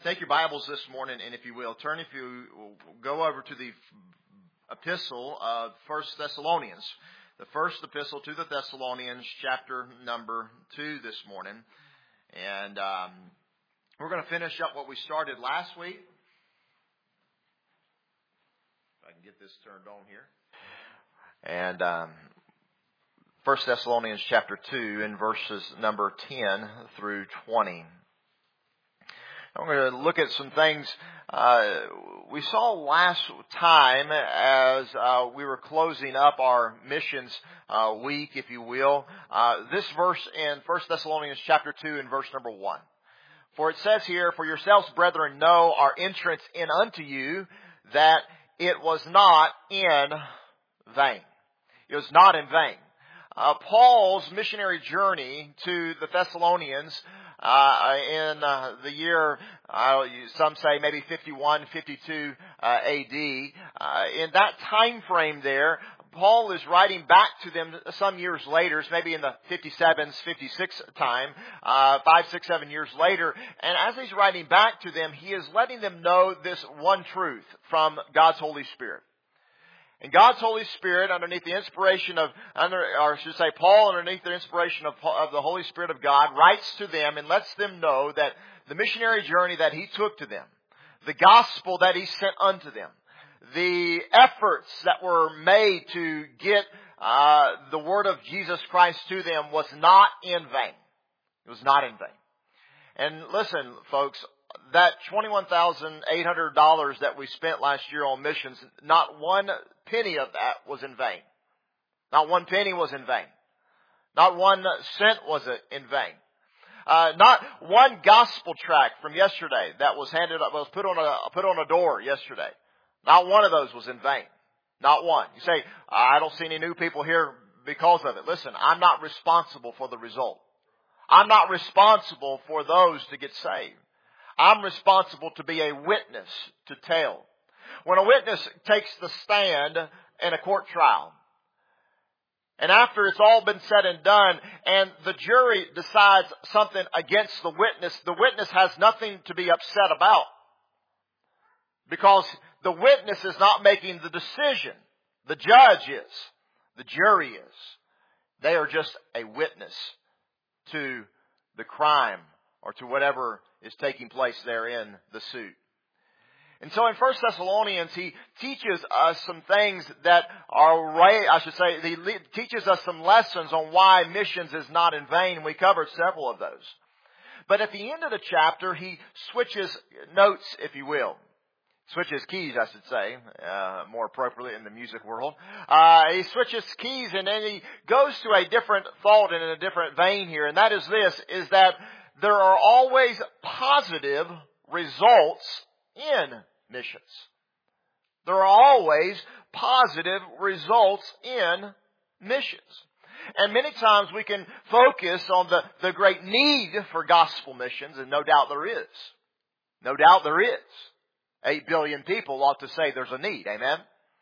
Take your Bibles this morning, and if you will, go over to the epistle of 1 Thessalonians. The first epistle to the Thessalonians, chapter number 2 this morning. And we're going to finish up what we started last week. If I can get this turned on here. And 1 Thessalonians chapter 2 in verses number 10 through 20. I'm going to look at some things we saw last time as we were closing up our missions week, if you will. This verse in 1 Thessalonians chapter 2 and verse number 1. For it says here, "For yourselves, brethren, know our entrance in unto you, that it was not in vain." It was not in vain. Paul's missionary journey to the Thessalonians in the year, some say maybe 51, 52 AD. In that time frame there, Paul is writing back to them some years later, maybe in the 57s, 56 time, 5, 6, 7 years later. And as he's writing back to them, he is letting them know this one truth from God's Holy Spirit. And God's Holy Spirit, underneath the inspiration of, Paul, underneath the inspiration of the Holy Spirit of God, writes to them and lets them know that the missionary journey that he took to them, the gospel that he sent unto them, the efforts that were made to get the word of Jesus Christ to them was not in vain. It was not in vain. And listen, folks, that $21,800 that we spent last year on missions, not one penny of that was in vain. Not one penny was in vain. Not 1 cent was in vain. Not one gospel tract from yesterday that was handed up, was put on a door yesterday. Not one of those was in vain. Not one. You say, I don't see any new people here because of it. Listen, I'm not responsible for the result. I'm not responsible for those to get saved. I'm responsible to be a witness to tell. When a witness takes the stand in a court trial, and after it's all been said and done, and the jury decides something against the witness has nothing to be upset about. Because the witness is not making the decision. The judge is. The jury is. They are just a witness to the crime or to whatever is taking place there in the suit. And so in 1 Thessalonians, he teaches us some things that he teaches us some lessons on why missions is not in vain. We covered several of those. But at the end of the chapter, he switches notes, if you will. Switches keys, I should say, more appropriately in the music world. He switches keys and then he goes to a different thought and in a different vein here. And that is this, is that there are always positive results in missions. There are always positive results in missions. And many times we can focus on the great need for gospel missions, and no doubt there is. No doubt there is. 8 billion people ought to say there's a need. Amen?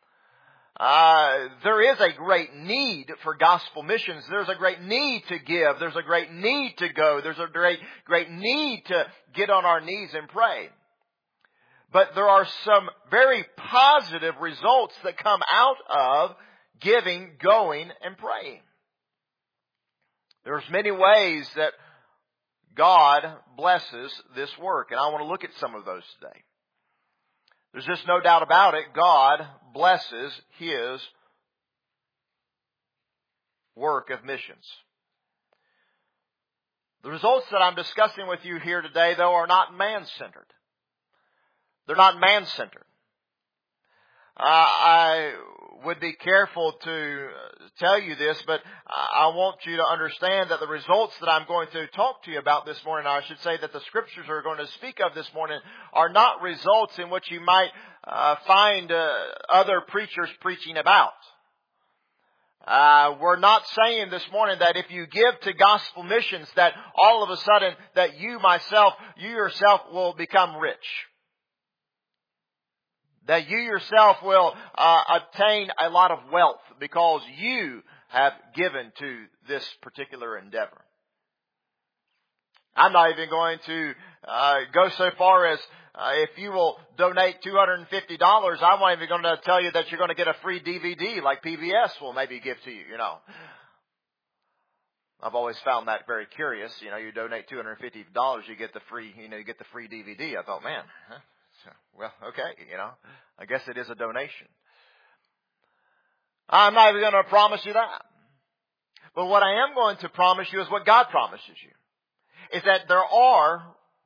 There is a great need for gospel missions. There's a great need to give. There's a great need to go. There's a great need to get on our knees and pray. But there are some very positive results that come out of giving, going, and praying. There's many ways that God blesses this work, and I want to look at some of those today. There's just no doubt about it. God blesses His work of missions. The results that I'm discussing with you here today, though, are not man-centered. They're not man-centered. I would be careful to tell you this, but I want you to understand that the results that I'm going to talk to you about this morning, I should say that the scriptures are going to speak of this morning, are not results in which you might find other preachers preaching about. We're not saying this morning that if you give to gospel missions that all of a sudden that you yourself will become rich. That you yourself will obtain a lot of wealth because you have given to this particular endeavor. I'm not even going to go so far as if you will donate $250, I'm not even going to tell you that you're going to get a free DVD like PBS will maybe give to you, you know. I've always found that very curious. You know, you donate $250, you get the free, you get the free DVD. I thought, man, well, okay, I guess it is a donation. I'm not even going to promise you that. But what I am going to promise you is what God promises you. Is that there are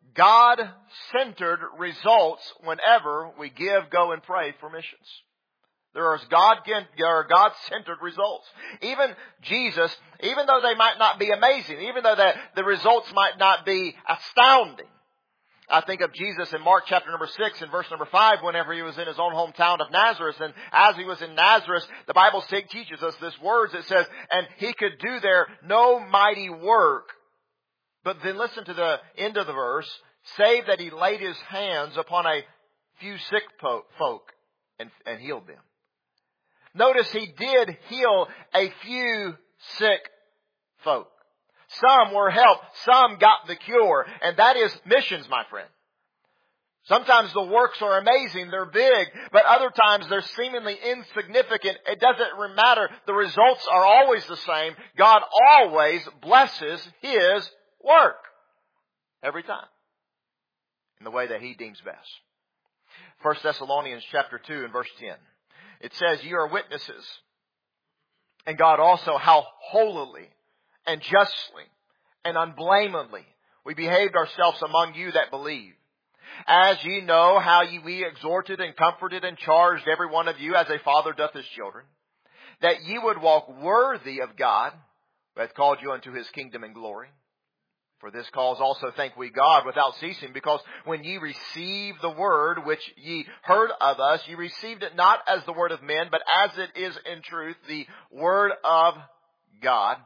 God-centered results whenever we give, go, and pray for missions. There are God-centered results. Even Jesus, even though they might not be amazing, even though the results might not be astounding. I think of Jesus in Mark chapter number 6 and verse number 5 whenever he was in his own hometown of Nazareth. And as he was in Nazareth, the Bible teaches us this words. It says, and he could do there no mighty work. But then listen to the end of the verse. Save that he laid his hands upon a few sick folk and healed them. Notice he did heal a few sick folk. Some were helped. Some got the cure. And that is missions, my friend. Sometimes the works are amazing. They're big. But other times they're seemingly insignificant. It doesn't matter. The results are always the same. God always blesses His work. Every time. In the way that He deems best. 1 Thessalonians chapter 2 and verse 10. It says, you are witnesses. And God also how holily and justly and unblameably we behaved ourselves among you that believe. As ye know how we exhorted and comforted and charged every one of you as a father doth his children, that ye would walk worthy of God, who hath called you unto His kingdom and glory. For this cause also thank we God without ceasing, because when ye received the word which ye heard of us, ye received it not as the word of men, but as it is in truth the word of God,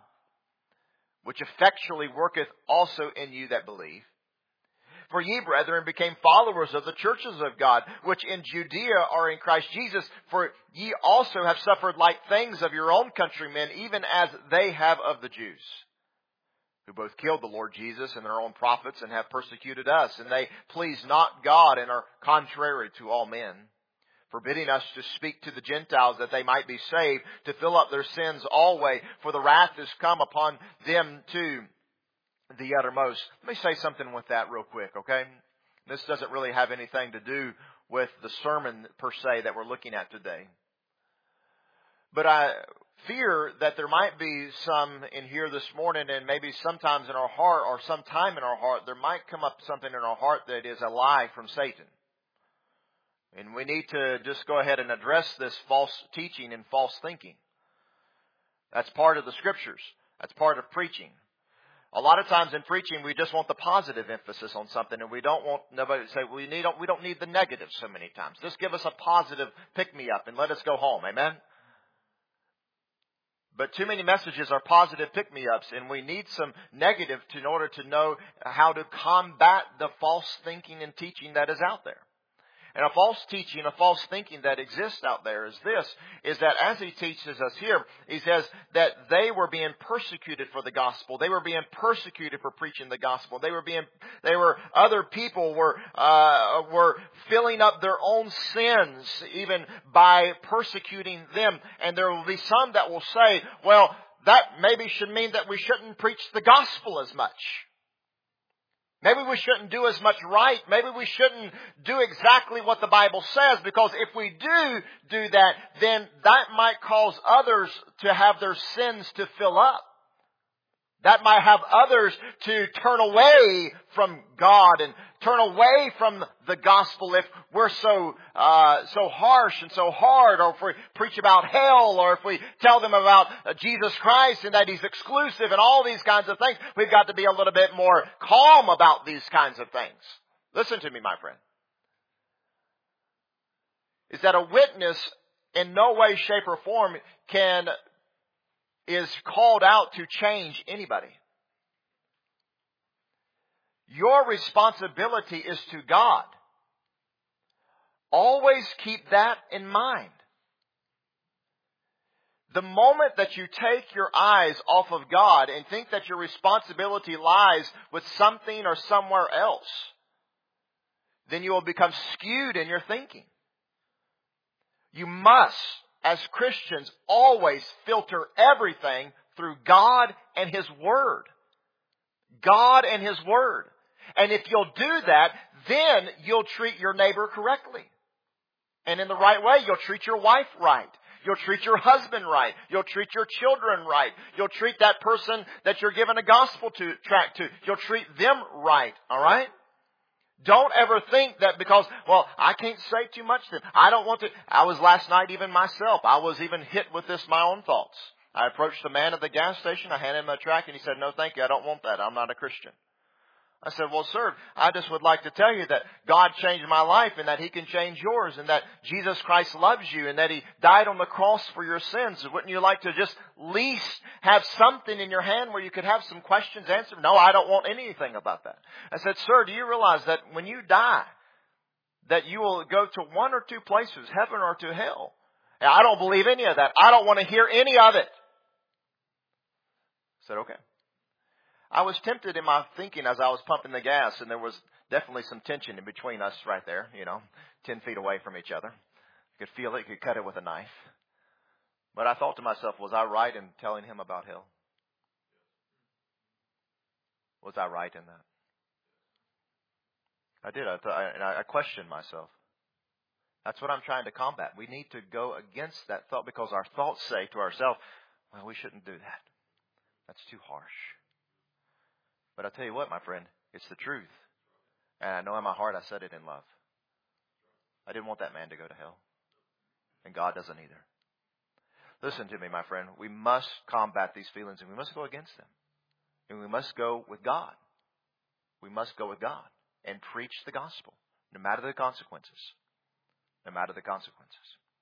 which effectually worketh also in you that believe. For ye, brethren, became followers of the churches of God, which in Judea are in Christ Jesus. For ye also have suffered like things of your own countrymen, even as they have of the Jews, who both killed the Lord Jesus and their own prophets, and have persecuted us. And they please not God, and are contrary to all men, forbidding us to speak to the Gentiles that they might be saved, to fill up their sins always. For the wrath is come upon them to the uttermost. Let me say something with that real quick, okay? This doesn't really have anything to do with the sermon per se that we're looking at today. But I fear that there might be some in here this morning, and maybe sometimes in our heart or sometime in our heart, there might come up something in our heart that is a lie from Satan. And we need to just go ahead and address this false teaching and false thinking. That's part of the Scriptures. That's part of preaching. A lot of times in preaching, we just want the positive emphasis on something, and we don't want nobody to say, we don't need the negative so many times. Just give us a positive pick-me-up and let us go home. Amen? But too many messages are positive pick-me-ups, and we need some negative in order to know how to combat the false thinking and teaching that is out there. And a false teaching, a false thinking that exists out there is this, is that as he teaches us here, he says that they were being persecuted for the gospel. They were being persecuted for preaching the gospel. Other people were filling up their own sins even by persecuting them. And there will be some that will say, well, that maybe should mean that we shouldn't preach the gospel as much. Maybe we shouldn't do as much right. Maybe we shouldn't do exactly what the Bible says, because if we do that, then that might cause others to have their sins to fill up. That might have others to turn away from God and turn away from the gospel if we're so harsh and so hard, or if we preach about hell, or if we tell them about Jesus Christ and that He's exclusive and all these kinds of things. We've got to be a little bit more calm about these kinds of things. Listen to me, my friend. Is that a witness in no way, shape, or form is called out to change anybody. Your responsibility is to God. Always keep that in mind. The moment that you take your eyes off of God and think that your responsibility lies with something or somewhere else, then you will become skewed in your thinking. You must, as Christians, always filter everything through God and His Word. God and His Word. And if you'll do that, then you'll treat your neighbor correctly. And in the right way, you'll treat your wife right. You'll treat your husband right. You'll treat your children right. You'll treat that person that you're giving a gospel tract to. You'll treat them right. All right? Don't ever think that because, well, I can't say too much to them. I don't want to. I was last night even myself. I was even hit with this, my own thoughts. I approached the man at the gas station. I handed him a tract and he said, "No, thank you. I don't want that. I'm not a Christian." I said, "Well, sir, I just would like to tell you that God changed my life and that He can change yours and that Jesus Christ loves you and that He died on the cross for your sins. Wouldn't you like to just least have something in your hand where you could have some questions answered?" "No, I don't want anything about that." I said, "Sir, do you realize that when you die, that you will go to one or two places, heaven or to hell?" "And I don't believe any of that. I don't want to hear any of it." I said, "Okay." I was tempted in my thinking as I was pumping the gas, and there was definitely some tension in between us right there, 10 feet away from each other. I could feel it, could cut it with a knife. But I thought to myself, was I right in telling him about hell? Was I right in that? I did. I questioned myself. That's what I'm trying to combat. We need to go against that thought because our thoughts say to ourselves, well, we shouldn't do that. That's too harsh. But I'll tell you what, my friend, it's the truth. And I know in my heart I said it in love. I didn't want that man to go to hell. And God doesn't either. Listen to me, my friend. We must combat these feelings and we must go against them. And we must go with God. We must go with God and preach the gospel, no matter the consequences. No matter the consequences.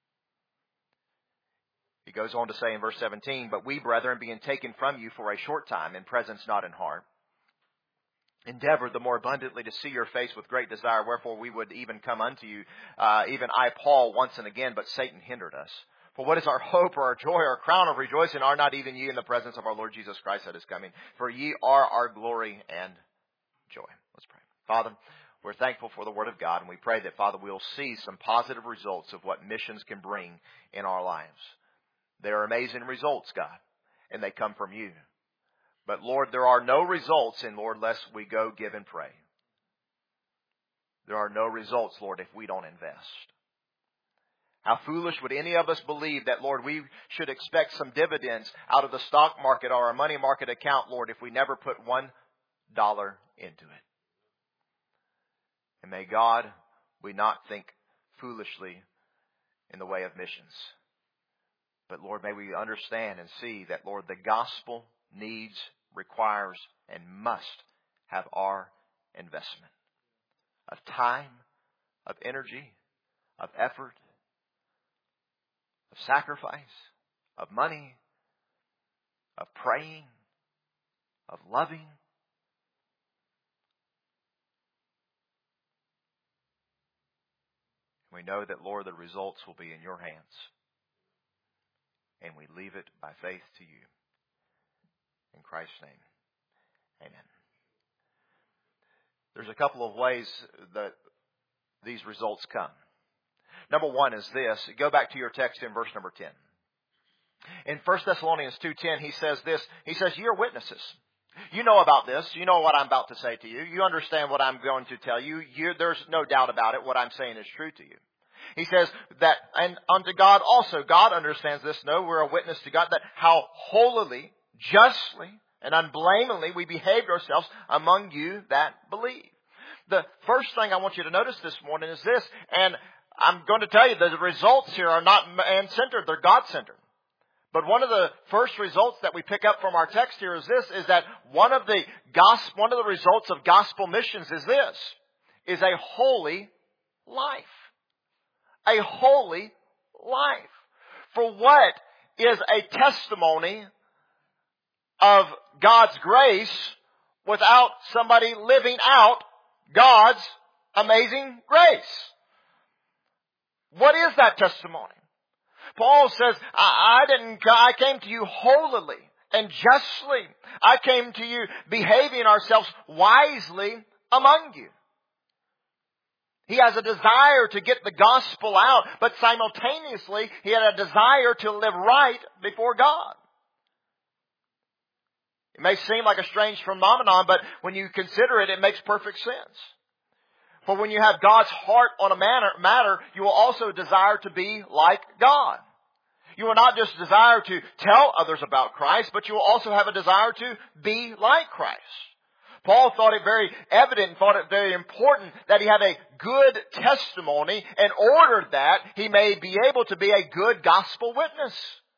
He goes on to say in verse 17, "But we, brethren, being taken from you for a short time, in presence not in heart, endeavor the more abundantly to see your face with great desire. Wherefore we would even come unto you, even I, Paul, once and again, but Satan hindered us. For what is our hope or our joy or our crown of rejoicing? Are not even ye in the presence of our Lord Jesus Christ at His coming? For ye are our glory and joy." Let's pray. Father, we're thankful for the Word of God, and we pray that, Father, we'll see some positive results of what missions can bring in our lives. They are amazing results, God, and they come from you. But, Lord, there are no results in, Lord, lest we go, give, and pray. There are no results, Lord, if we don't invest. How foolish would any of us believe that, Lord, we should expect some dividends out of the stock market or our money market account, Lord, if we never put $1 into it. And may God, we not think foolishly in the way of missions. But, Lord, may we understand and see that, Lord, the gospel needs, requires, and must have our investment of time, of energy, of effort, of sacrifice, of money, of praying, of loving. We know that, Lord, the results will be in your hands. And we leave it by faith to you. In Christ's name, amen. There's a couple of ways that these results come. Number one is this. Go back to your text in verse number 10. In 1 Thessalonians 2:10, he says this. He says, "You're witnesses." You know about this. You know what I'm about to say to you. You understand what I'm going to tell you. There's no doubt about it. What I'm saying is true to you. He says that, and unto God also. God understands this. No, we're a witness to God. That how holily, justly, and unblameably we behaved ourselves among you that believe. The first thing I want you to notice this morning is this. And I'm going to tell you that the results here are not man-centered. They're God-centered. But one of the first results that we pick up from our text here is this, is that one of the results of gospel missions is this, is a holy life. A holy life. For what is a testimony of God's grace without somebody living out God's amazing grace? What is that testimony? Paul says, I came to you holily and justly. I came to you behaving ourselves wisely among you. He has a desire to get the gospel out, but simultaneously he had a desire to live right before God. It may seem like a strange phenomenon, but when you consider it, it makes perfect sense. For when you have God's heart on a matter, you will also desire to be like God. You will not just desire to tell others about Christ, but you will also have a desire to be like Christ. Paul thought it very evident and thought it very important that he have a good testimony in order that he may be able to be a good gospel witness.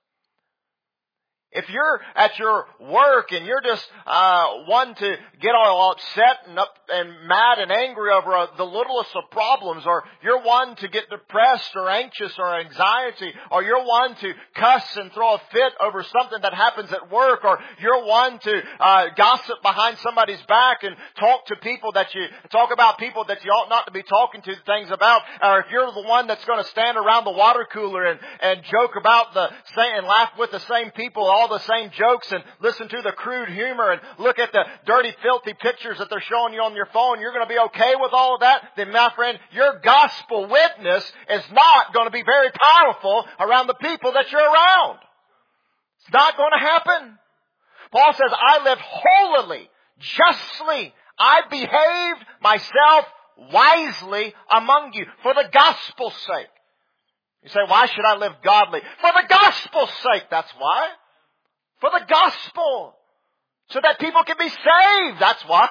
If you're at your work and you're just one to get all upset and mad and angry over the littlest of problems, or you're one to get depressed or anxious or anxiety, or you're one to cuss and throw a fit over something that happens at work, or you're one to gossip behind somebody's back and talk about people that you ought not to be talking to things about, or if you're the one that's going to stand around the water cooler and joke about and laugh with the same people, all the same jokes, and listen to the crude humor and look at the dirty, filthy pictures that they're showing you on your phone, you're going to be okay with all of that, then my friend, your gospel witness is not going to be very powerful around the people that you're around. It's not going to happen. Paul says, I lived holily, justly. I behaved myself wisely among you for the gospel's sake. You say, why should I live godly? For the gospel's sake, that's why. For the gospel. So that people can be saved, that's why.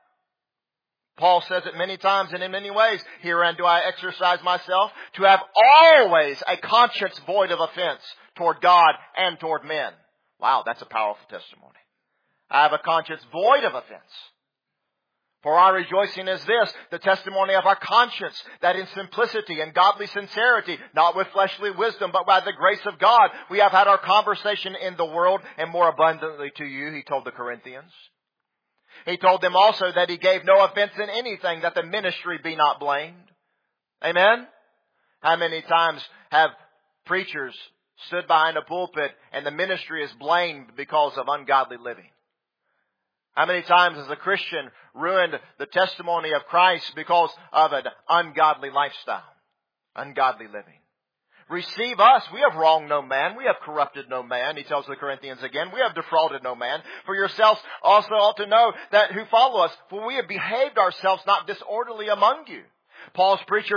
Paul says it many times and in many ways. Herein do I exercise myself to have always a conscience void of offense toward God and toward men. Wow, that's a powerful testimony. I have a conscience void of offense. For our rejoicing is this, the testimony of our conscience, that in simplicity and godly sincerity, not with fleshly wisdom, but by the grace of God, we have had our conversation in the world and more abundantly to you, he told the Corinthians. He told them also that he gave no offense in anything, that the ministry be not blamed. Amen? How many times have preachers stood behind a pulpit and the ministry is blamed because of ungodly living? How many times has a Christian ruined the testimony of Christ because of an ungodly lifestyle, ungodly living? Receive us. We have wronged no man. We have corrupted no man. He tells the Corinthians again, we have defrauded no man. For yourselves also ought to know that who follow us, for we have behaved ourselves not disorderly among you. Paul's advice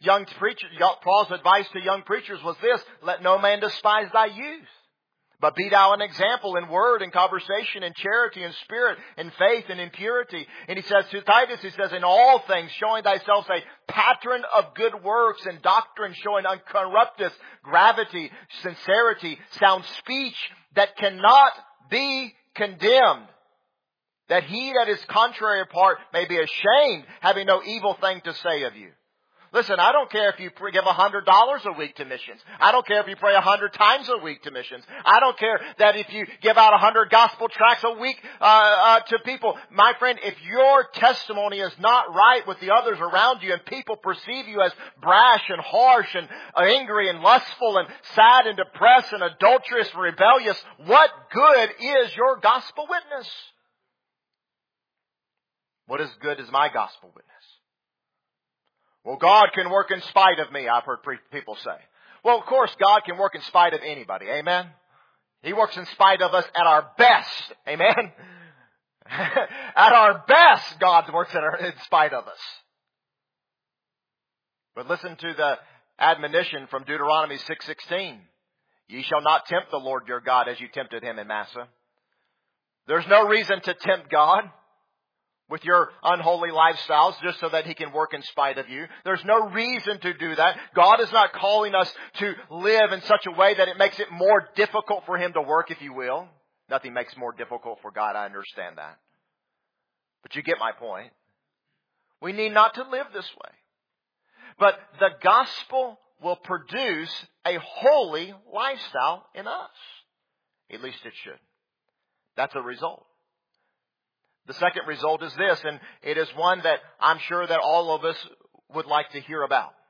to young preachers was this, let no man despise thy youth. But be thou an example in word and conversation and charity and spirit and faith and in purity. And he says to Titus, he says, in all things showing thyself a pattern of good works and doctrine showing uncorrupteth, gravity, sincerity, sound speech that cannot be condemned. That he that is contrary apart may be ashamed, having no evil thing to say of you. Listen, I don't care if you give $100 a week to missions. I don't care if you pray 100 times a week to missions. I don't care that if you give out 100 gospel tracts a week to people. My friend, if your testimony is not right with the others around you and people perceive you as brash and harsh and angry and lustful and sad and depressed and adulterous and rebellious, what good is your gospel witness? What is good is my gospel witness? Well, God can work in spite of me, I've heard people say. Well, of course, God can work in spite of anybody. Amen? He works in spite of us at our best. Amen? At our best, God works in spite of us. But listen to the admonition from Deuteronomy 6:16. Ye shall not tempt the Lord your God as you tempted him in Massah. There's no reason to tempt God with your unholy lifestyles just so that he can work in spite of you. There's no reason to do that. God is not calling us to live in such a way that it makes it more difficult for him to work, if you will. Nothing makes more difficult for God. I understand that. But you get my point. We need not to live this way. But the gospel will produce a holy lifestyle in us. At least it should. That's a result. The second result is this, and it is one that I'm sure that all of us would like to hear about.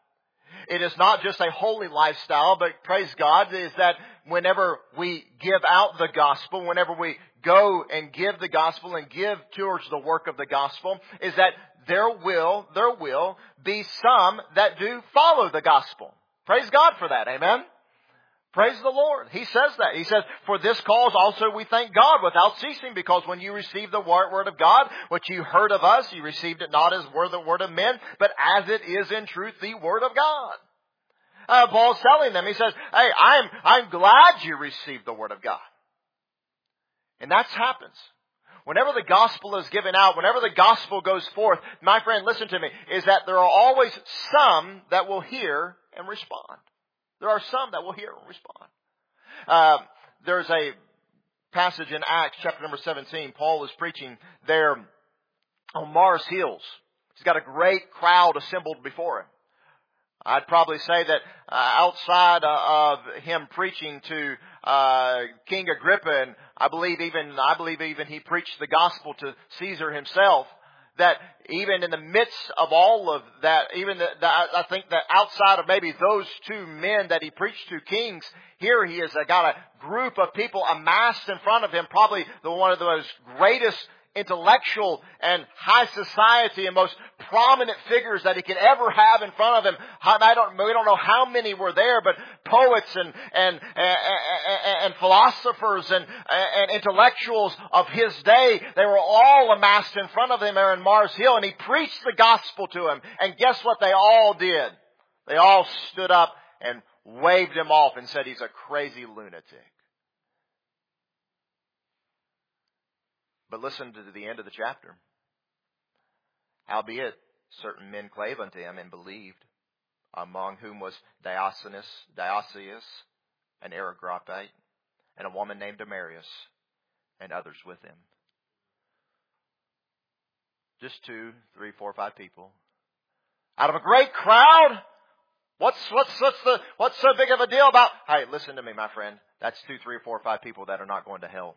It is not just a holy lifestyle, but praise God, is that whenever we give out the gospel, whenever we go and give the gospel and give towards the work of the gospel, is that there will be some that do follow the gospel. Praise God for that. Amen. Praise the Lord. He says that. He says, for this cause also we thank God without ceasing, because when you received the word of God, which you heard of us, you received it not as the word of men, but as it is in truth the word of God. Paul's telling them, he says, hey, I'm glad you received the word of God. And that happens. Whenever the gospel is given out, whenever the gospel goes forth, my friend, listen to me, is that there are always some that will hear and respond. There are some that will hear and respond. There's a passage in Acts chapter number 17. Paul is preaching there on Mars Hills. He's got a great crowd assembled before him. I'd probably say that outside of him preaching to King Agrippa, and I believe even he preached the gospel to Caesar himself, that even in the midst of all of that, I think that outside of maybe those two men that he preached to, kings, here he has got a group of people amassed in front of him, probably one of the most greatest intellectual and high society and most prominent figures that he could ever have in front of him. We don't know how many were there, but poets and philosophers and intellectuals of his day, they were all amassed in front of him there in Mars Hill, and he preached the gospel to him. And guess what they all did? They all stood up and waved him off and said he's a crazy lunatic. But listen to the end of the chapter. Howbeit, certain men clave unto him and believed, among whom was Dionysius, an Areopagite, and a woman named Damaris, and others with him. Just 2, 3, 4, 5 people. Out of a great crowd? What's so big of a deal about? Hey, listen to me, my friend. That's 2, 3, 4, 5 people that are not going to hell.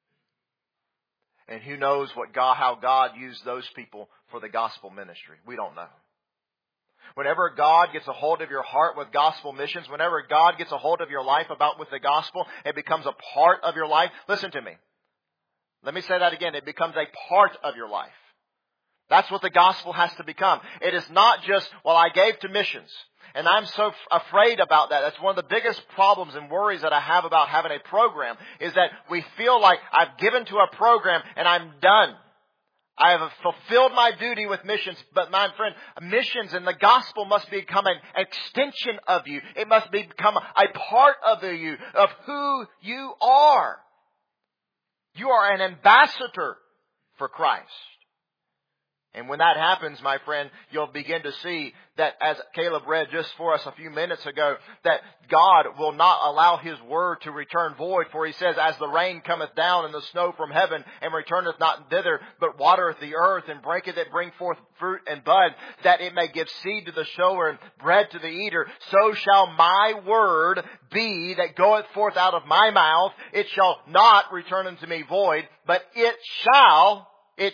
And who knows how God used those people for the gospel ministry. We don't know. Whenever God gets a hold of your heart with gospel missions, whenever God gets a hold of your life with the gospel, it becomes a part of your life. Listen to me. Let me say that again. It becomes a part of your life. That's what the gospel has to become. It is not just, I gave to missions. And I'm so afraid about that. That's one of the biggest problems and worries that I have about having a program, is that we feel like I've given to a program and I'm done. I have fulfilled my duty with missions. But my friend, missions and the gospel must become an extension of you. It must become a part of you, of who you are. You are an ambassador for Christ. And when that happens, my friend, you'll begin to see that, as Caleb read just for us a few minutes ago, that God will not allow His word to return void. For He says, as the rain cometh down and the snow from heaven, and returneth not thither, but watereth the earth, and breaketh it, bring forth fruit and bud, that it may give seed to the sower and bread to the eater, so shall my word be that goeth forth out of my mouth. It shall not return unto me void, but it shall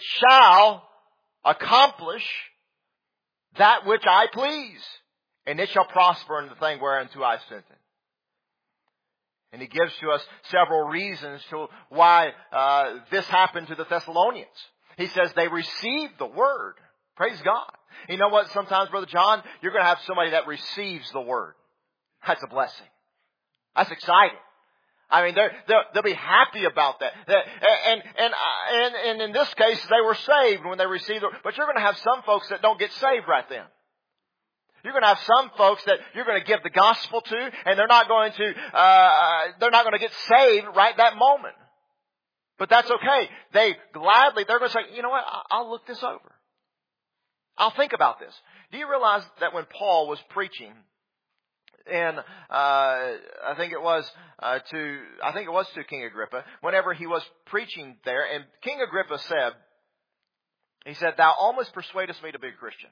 accomplish that which I please, and it shall prosper in the thing whereunto I sent it. And he gives to us several reasons to why this happened to the Thessalonians. He says they received the word. Praise God. You know what? Sometimes, Brother John, you're going to have somebody that receives the word. That's a blessing. That's exciting. I mean, they'll be happy about that. And in this case, they were saved when they received it. But you're going to have some folks that don't get saved right then. You're going to have some folks that you're going to give the gospel to, and they're not going to get saved right that moment. But that's okay. They're going to say, you know what? I'll look this over. I'll think about this. Do you realize that when Paul was preaching, and I think it was to King Agrippa, whenever he was preaching there, and King Agrippa said, "Thou almost persuadest me to be a Christian."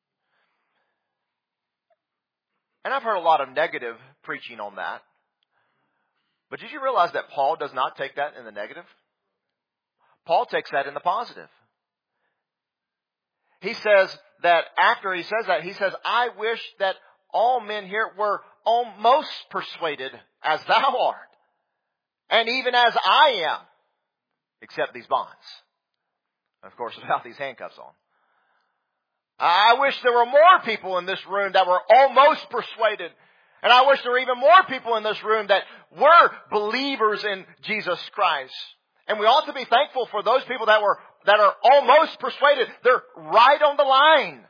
And I've heard a lot of negative preaching on that. But did you realize that Paul does not take that in the negative? Paul takes that in the positive. He says that after he says that, he says, "I wish that all men here were almost persuaded as thou art, and even as I am, except these bonds. Of course, without these handcuffs on. I wish there were more people in this room that were almost persuaded. And I wish there were even more people in this room that were believers in Jesus Christ. And we ought to be thankful for those people that are almost persuaded. They're right on the line.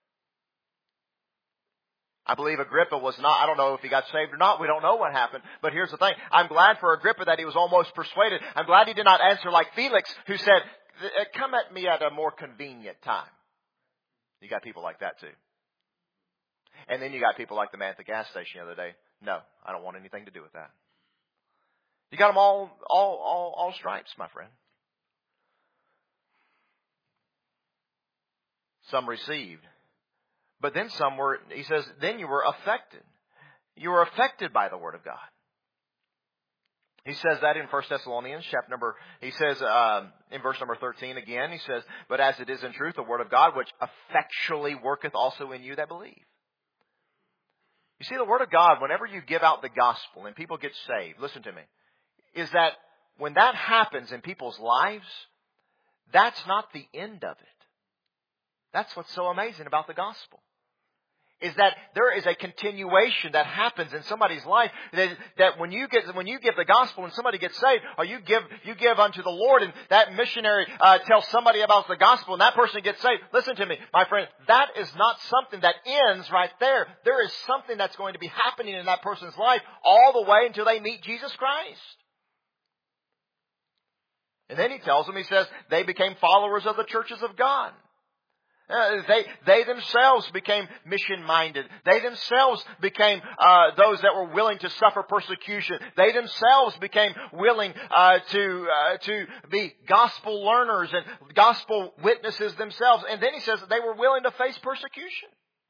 I believe Agrippa was not, I don't know if he got saved or not. We don't know what happened. But here's the thing. I'm glad for Agrippa that he was almost persuaded. I'm glad he did not answer like Felix, who said, come at me at a more convenient time. You got people like that too. And then you got people like the man at the gas station the other day. No, I don't want anything to do with that. You got them all stripes, my friend. Some received. But then some were, he says, then you were affected. You were affected by the Word of God. He says that in 1 Thessalonians he says in verse number 13 again, he says, but as it is in truth the Word of God, which effectually worketh also in you that believe. You see, the Word of God, whenever you give out the gospel and people get saved, listen to me, is that when that happens in people's lives, that's not the end of it. That's what's so amazing about the gospel. Is that there is a continuation that happens in somebody's life that when you give the gospel and somebody gets saved, or you give unto the Lord, and that missionary tells somebody about the gospel and that person gets saved. Listen to me, my friend, that is not something that ends right there. There is something that's going to be happening in that person's life all the way until they meet Jesus Christ. And then he tells them, he says, they became followers of the churches of God. They themselves became mission-minded. They themselves became those that were willing to suffer persecution. They themselves became willing to be gospel learners and gospel witnesses themselves. And then he says that they were willing to face persecution.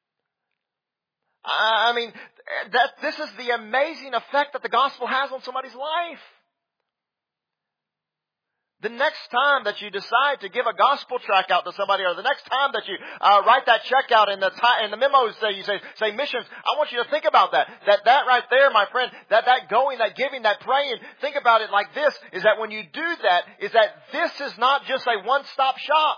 I mean, this is the amazing effect that the gospel has on somebody's life. The next time that you decide to give a gospel tract out to somebody, or the next time that you write that check out in the memos that you say missions, I want you to think about that. That right there, my friend, that going, that giving, that praying, think about it like this, is that when you do that, is that this is not just a one-stop shop.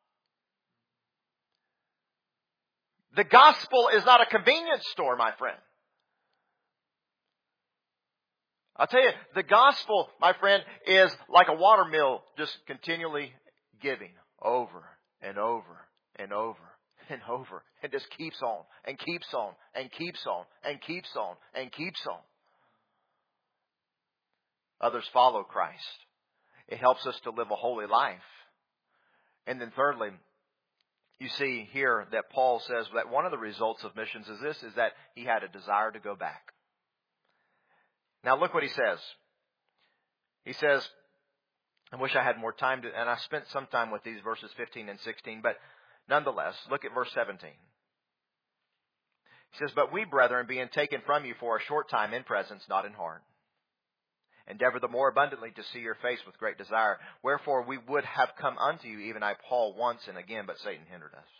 The gospel is not a convenience store, my friend. I'll tell you, the gospel, my friend, is like a water mill, just continually giving over and over and over and over. And just keeps on and keeps on and keeps on and keeps on and keeps on. Others follow Christ. It helps us to live a holy life. And then thirdly, you see here that Paul says that one of the results of missions is this, is that he had a desire to go back. Now look what he says. He says, I wish I had more time and I spent some time with these verses 15 and 16, but nonetheless, look at verse 17. He says, but we, brethren, being taken from you for a short time in presence, not in heart, endeavor the more abundantly to see your face with great desire. Wherefore we would have come unto you, even I, Paul, once and again, but Satan hindered us.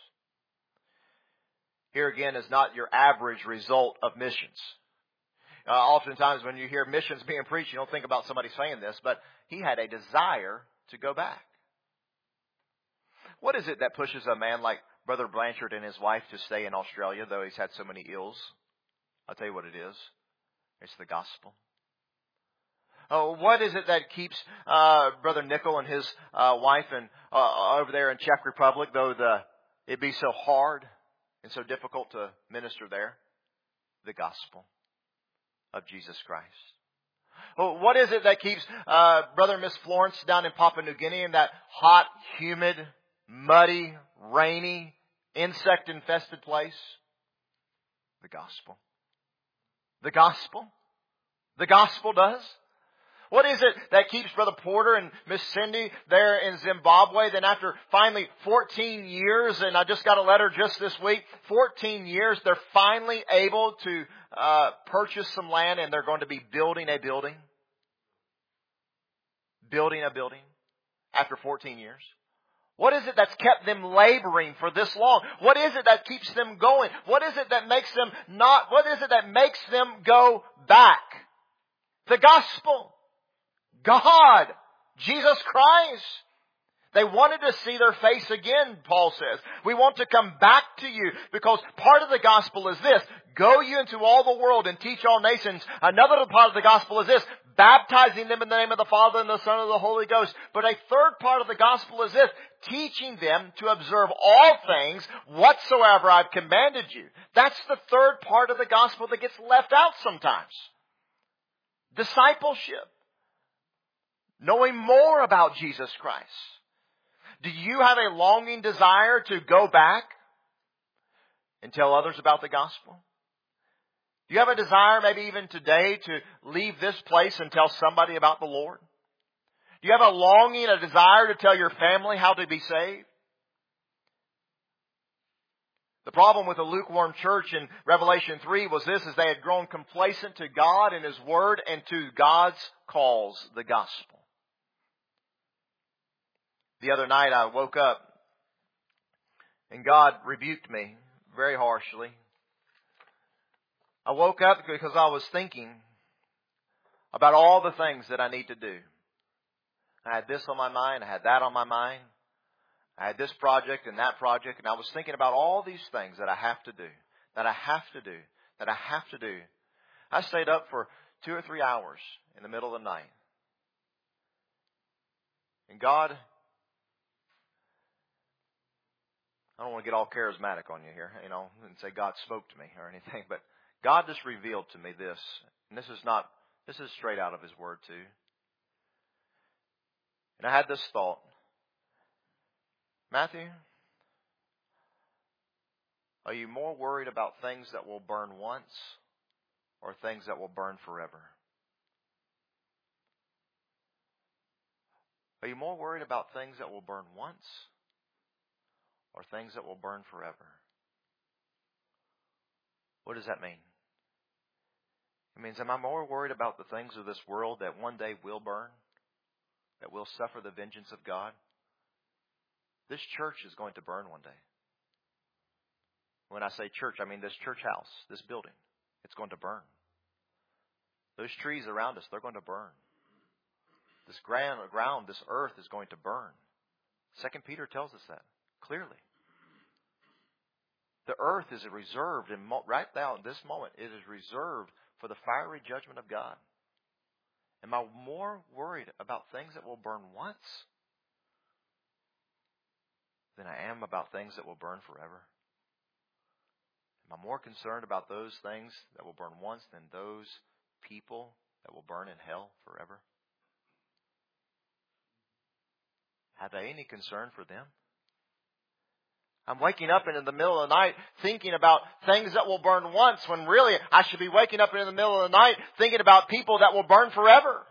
Here again is not your average result of missions. Oftentimes when you hear missions being preached, you don't think about somebody saying this, but he had a desire to go back. What is it that pushes a man like Brother Blanchard and his wife to stay in Australia, though he's had so many ills? I'll tell you what it is. It's the gospel. Oh, what is it that keeps Brother Nickel and his wife and over there in Czech Republic, though it be so hard and so difficult to minister there? The gospel of Jesus Christ. Well, what is it that keeps Brother and Miss Florence down in Papua New Guinea in that hot, humid, muddy, rainy, insect-infested place? The gospel. The gospel. The gospel does. What is it that keeps Brother Porter and Miss Cindy there in Zimbabwe? Then after finally 14 years, and I just got a letter just this week, 14 years, they're finally able to purchase some land and they're going to be building a building. Building a building after 14 years. What is it that's kept them laboring for this long? What is it that keeps them going? What is it that makes them go back? The gospel. God. Jesus Christ. They wanted to see their face again, Paul says. We want to come back to you because part of the gospel is this. Go you into all the world and teach all nations. Another part of the gospel is this. Baptizing them in the name of the Father and the Son and the Holy Ghost. But a third part of the gospel is this. Teaching them to observe all things whatsoever I've commanded you. That's the third part of the gospel that gets left out sometimes. Discipleship. Knowing more about Jesus Christ. Do you have a longing desire to go back and tell others about the gospel? Do you have a desire maybe even today to leave this place and tell somebody about the Lord? Do you have a longing, a desire to tell your family how to be saved? The problem with the lukewarm church in Revelation 3 was this, is they had grown complacent to God and His Word and to God's calls, the gospel. The other night I woke up and God rebuked me very harshly. I woke up because I was thinking about all the things that I need to do. I had this on my mind. I had that on my mind. I had this project and that project. And I was thinking about all these things that I have to do, that I have to do, that I have to do. I stayed up for 2 or 3 hours in the middle of the night. And God, I don't want to get all charismatic on you here, and say God spoke to me or anything, but God just revealed to me this, and this is straight out of His Word too. And I had this thought, Matthew, are you more worried about things that will burn once or things that will burn forever? Are you more worried about things that will burn once or things that will burn forever? What does that mean? It means, am I more worried about the things of this world that one day will burn, that will suffer the vengeance of God? This church is going to burn one day. When I say church, I mean this church house, this building. It's going to burn. Those trees around us, they're going to burn. This ground, this earth is going to burn. 2 Peter tells us that clearly. The earth is reserved, and right now in this moment, it is reserved for the fiery judgment of God. Am I more worried about things that will burn once than I am about things that will burn forever? Am I more concerned about those things that will burn once than those people that will burn in hell forever? Have I any concern for them? I'm waking up in the middle of the night thinking about things that will burn once when really I should be waking up in the middle of the night thinking about people that will burn forever.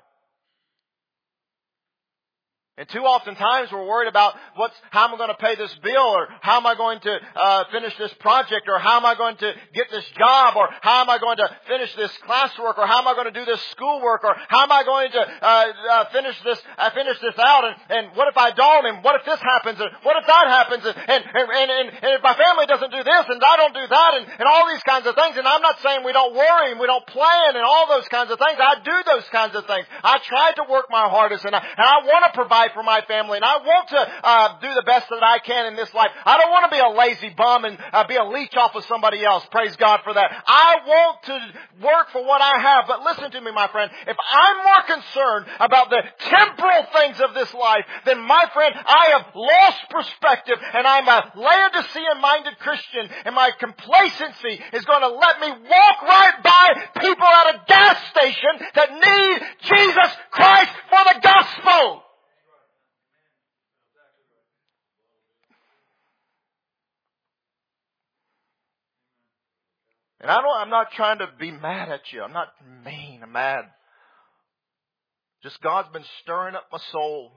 And too often times we're worried about how am I going to pay this bill, or how am I going to finish this project, or how am I going to get this job, or how am I going to finish this classwork, or how am I going to do this schoolwork, or how am I going to finish this out, and what if I don't, and what if this happens, and what if that happens, and if my family doesn't do this, and I don't do that, and all these kinds of things. And I'm not saying we don't worry and we don't plan and all those kinds of things. I do those kinds of things. I try to work my hardest, and I want to provide for my family, and I want to do the best that I can in this life. I don't want to be a lazy bum and be a leech off of somebody else. Praise God for that. I want to work for what I have. But listen to me, my friend. If I'm more concerned about the temporal things of this life, then my friend, I have lost perspective, and I'm a Laodicean-minded Christian, and my complacency is going to let me walk right by people at a gas station that need Jesus Christ for the gospel. And I'm not trying to be mad at you. I'm not mean. I'm mad. Just God's been stirring up my soul.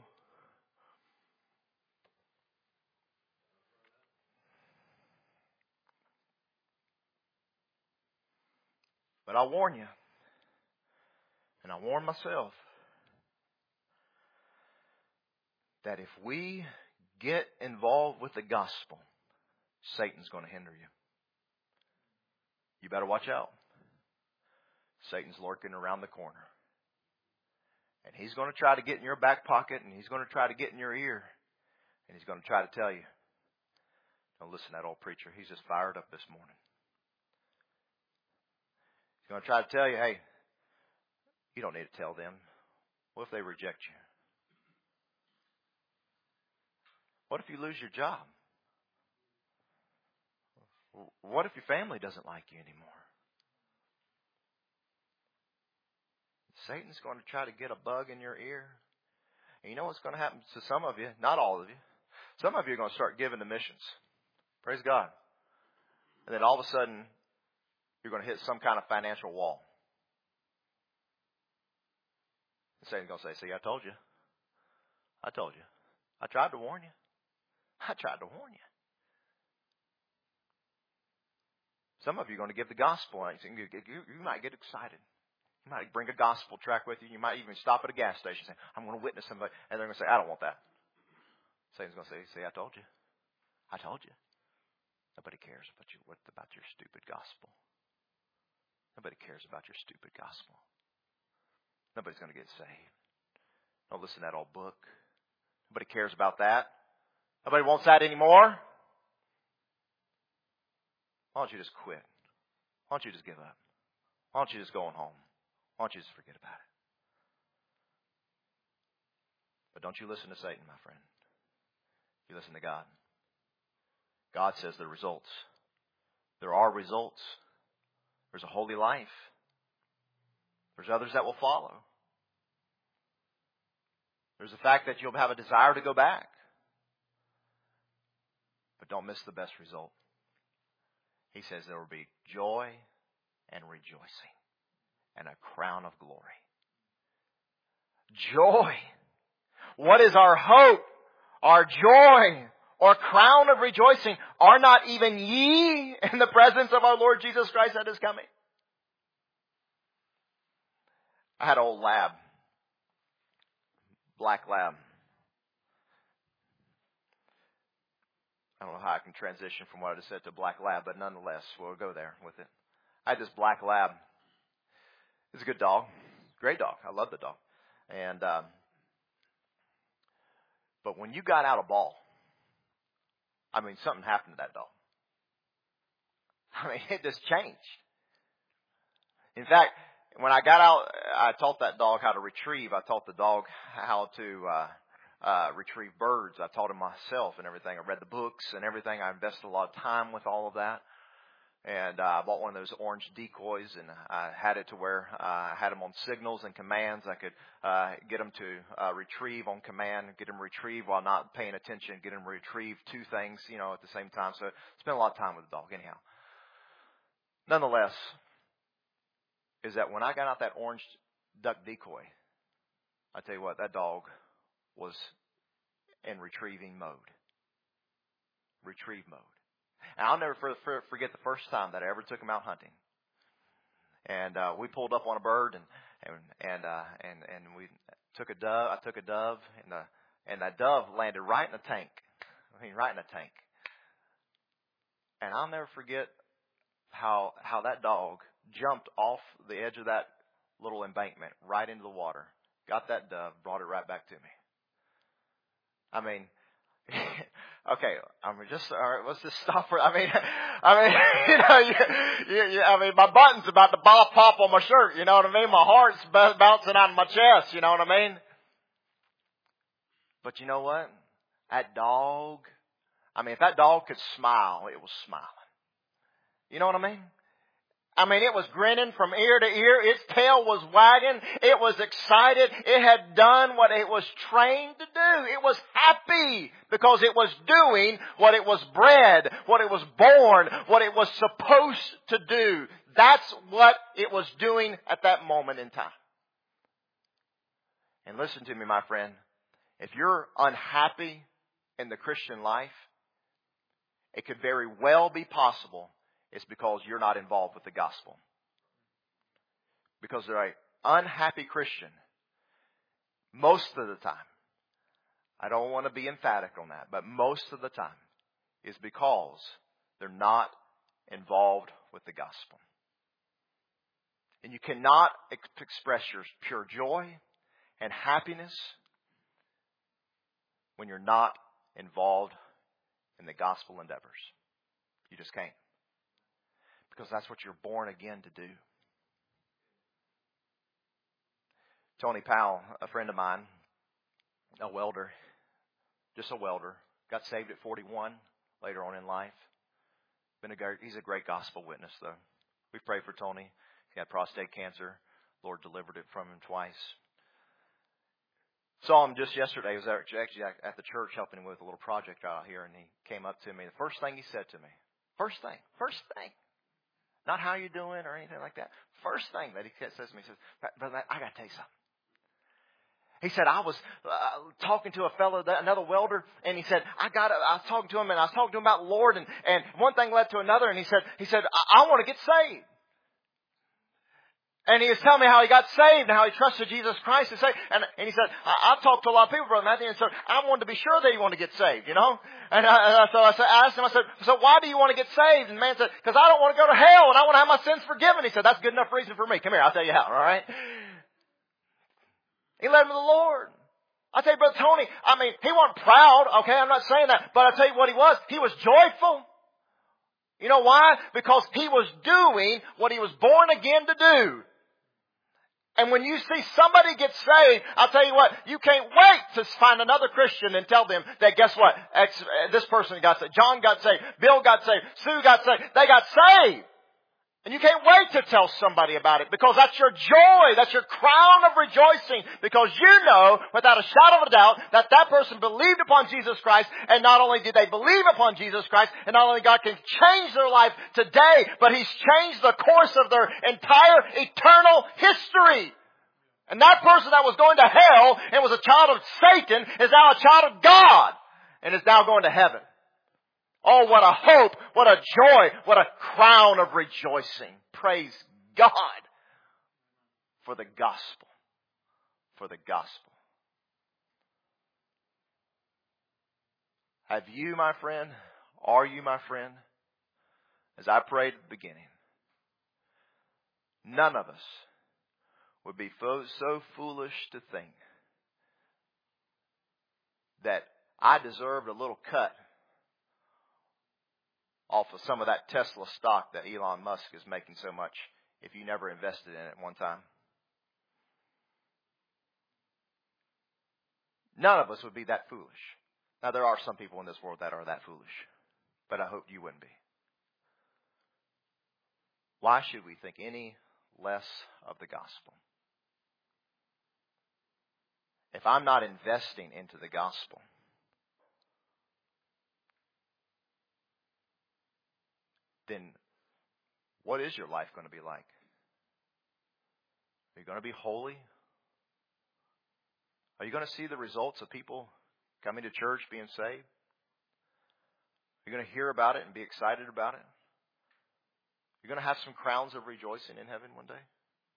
But I warn you, and I warn myself, that if we get involved with the gospel, Satan's going to hinder you. You better watch out. Satan's lurking around the corner. And he's going to try to get in your back pocket, and he's going to try to get in your ear. And he's going to try to tell you, don't listen to that old preacher. He's just fired up this morning. He's going to try to tell you, hey, you don't need to tell them. What if they reject you? What if you lose your job? What if your family doesn't like you anymore? Satan's going to try to get a bug in your ear. And you know what's going to happen to some of you? Not all of you. Some of you are going to start giving to missions. Praise God. And then all of a sudden, you're going to hit some kind of financial wall. And Satan's going to say, see, I told you. I told you. I tried to warn you. I tried to warn you. Some of you are going to give the gospel. You might get excited. You might bring a gospel tract with you. You might even stop at a gas station and say, I'm going to witness somebody. And they're going to say, I don't want that. Satan's going to say, see, I told you. I told you. Nobody cares about your stupid gospel. Nobody cares about your stupid gospel. Nobody's going to get saved. Don't listen to that old book. Nobody cares about that. Nobody wants that anymore. Why don't you just quit? Why don't you just give up? Why don't you just go on home? Why don't you just forget about it? But don't you listen to Satan, my friend. You listen to God. God says the results. There are results. There's a holy life. There's others that will follow. There's the fact that you'll have a desire to go back. But don't miss the best result. He says there will be joy and rejoicing and a crown of glory. Joy. What is our hope? Our joy or crown of rejoicing? Are not even ye in the presence of our Lord Jesus Christ at His coming? I had an old lab. Black lab. I don't know how I can transition from what I just said to black lab, but nonetheless, we'll go there with it. I had this black lab. It's a good dog. Great dog. I love the dog. And but when you got out a ball, I mean, something happened to that dog. I mean, it just changed. In fact, when I got out, I taught that dog how to retrieve. I taught the dog how to retrieve birds. I taught him myself and everything. I read the books and everything. I invested a lot of time with all of that. And I bought one of those orange decoys, and I had it to where I had them on signals and commands. I could get them to retrieve on command, get them retrieve while not paying attention, get them retrieve two things, at the same time. So I spent a lot of time with the dog anyhow. Nonetheless, is that when I got out that orange duck decoy, I tell you what, that dog was in retrieving mode. Retrieve mode. And I'll never forget the first time that I ever took him out hunting. And we pulled up on a bird, and we took a dove. I took a dove, and that dove landed right in the tank. I mean, right in the tank. And I'll never forget how that dog jumped off the edge of that little embankment right into the water. Got that dove, brought it right back to me. I mean, okay. I mean, all right. Let's just stop for. I mean, my button's about to pop on my shirt. You know what I mean? My heart's bouncing out of my chest. You know what I mean? But you know what? That dog. I mean, if that dog could smile, it was smiling. You know what I mean? I mean, it was grinning from ear to ear. Its tail was wagging. It was excited. It had done what it was trained to do. It was happy because it was doing what it was bred, what it was born, what it was supposed to do. That's what it was doing at that moment in time. And listen to me, my friend. If you're unhappy in the Christian life, it could very well be possible it's because you're not involved with the gospel. Because they're an unhappy Christian, most of the time, I don't want to be emphatic on that, but most of the time is because they're not involved with the gospel. And you cannot express your pure joy and happiness when you're not involved in the gospel endeavors. You just can't. Because that's what you're born again to do. Tony Powell, a friend of mine, a welder, just a welder, got saved at 41 later on in life. He's a great gospel witness, though. We prayed for Tony. He had prostate cancer. Lord delivered it from him twice. Saw him just yesterday. He was actually at the church helping him with a little project out here, and he came up to me. The first thing he said to me, first thing, not how you doing or anything like that. First thing that he says to me, he says, "Brother Matt, I got to tell you something." He said, I was talking to a fellow, another welder, and he said, I was talking to him about the Lord, and one thing led to another, and he said, I want to get saved. And he was telling me how he got saved and how he trusted Jesus Christ and saved. And he said, I've talked to a lot of people, Brother Matthew, and so I wanted to be sure that you want to get saved, you know. And so I asked him, so why do you want to get saved? And the man said, because I don't want to go to hell and I want to have my sins forgiven. He said, that's good enough reason for me. Come here, I'll tell you how, all right? He led him to the Lord. I tell you, Brother Tony, he wasn't proud, okay, I'm not saying that, but I tell you what he was. He was joyful. You know why? Because he was doing what he was born again to do. And when you see somebody get saved, I'll tell you what, you can't wait to find another Christian and tell them that guess what? This person got saved. John got saved. Bill got saved. Sue got saved. They got saved. And you can't wait to tell somebody about it because that's your joy. That's your crown of rejoicing because you know without a shadow of a doubt that that person believed upon Jesus Christ, and not only did they believe upon Jesus Christ, and not only God can change their life today, but He's changed the course of their entire eternal history. And that person that was going to hell and was a child of Satan is now a child of God and is now going to heaven. Oh, what a hope, what a joy, what a crown of rejoicing. Praise God for the gospel. For the gospel. Have you, my friend, are you, my friend, as I prayed at the beginning, none of us would be so foolish to think that I deserved a little cut off of some of that Tesla stock that Elon Musk is making so much if you never invested in it one time. None of us would be that foolish. Now, there are some people in this world that are that foolish, but I hope you wouldn't be. Why should we think any less of the gospel? If I'm not investing into the gospel, then what is your life going to be like? Are you going to be holy? Are you going to see the results of people coming to church being saved? Are you going to hear about it and be excited about it? You're going to have some crowns of rejoicing in heaven one day?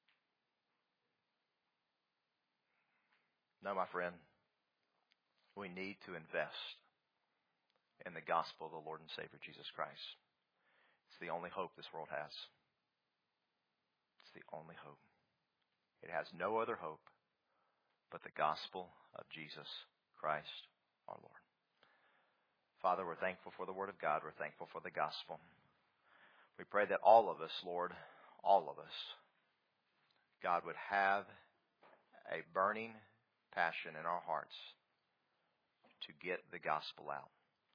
No, my friend. We need to invest in the gospel of the Lord and Savior Jesus Christ. It's the only hope this world has. It's the only hope. It has no other hope but the gospel of Jesus Christ our Lord. Father, we're thankful for the Word of God. We're thankful for the gospel. We pray that all of us, Lord, all of us, God, would have a burning passion in our hearts to get the gospel out.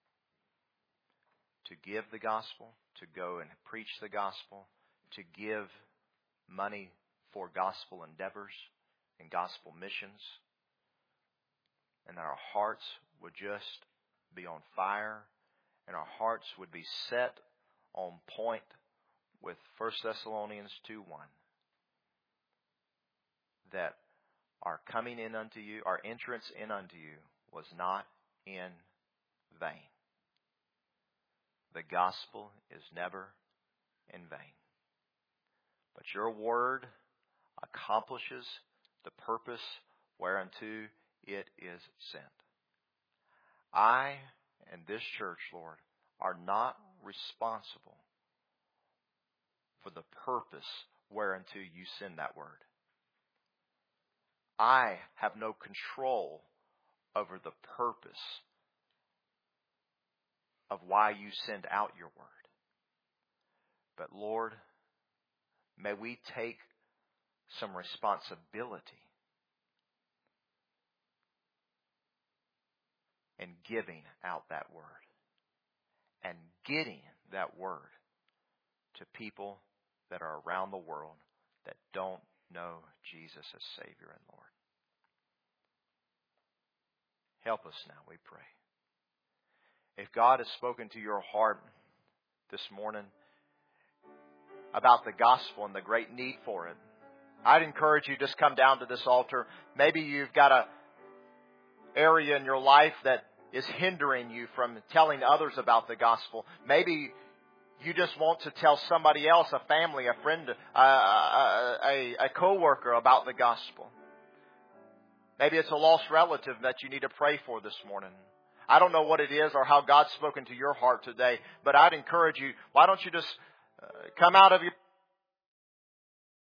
To give the gospel, to go and preach the gospel, to give money for gospel endeavors and gospel missions. And that our hearts would just be on fire and our hearts would be set on point with 1 Thessalonians 2:1. That our coming in unto you, our entrance in unto you was not in vain. The gospel is never in vain. But your word accomplishes the purpose whereunto it is sent. I and this church, Lord, are not responsible for the purpose whereunto you send that word. I have no control over the purpose of why you send out your word. But Lord, may we take some responsibility in giving out that word and getting that word to people that are around the world that don't know Jesus as Savior and Lord. Help us now, we pray. If God has spoken to your heart this morning about the gospel and the great need for it, I'd encourage you just come down to this altar. Maybe you've got an area in your life that is hindering you from telling others about the gospel. Maybe you just want to tell somebody else, a family, a friend, a co-worker about the gospel. Maybe it's a lost relative that you need to pray for this morning. I don't know what it is or how God's spoken to your heart today, but I'd encourage you, why don't you just come out of your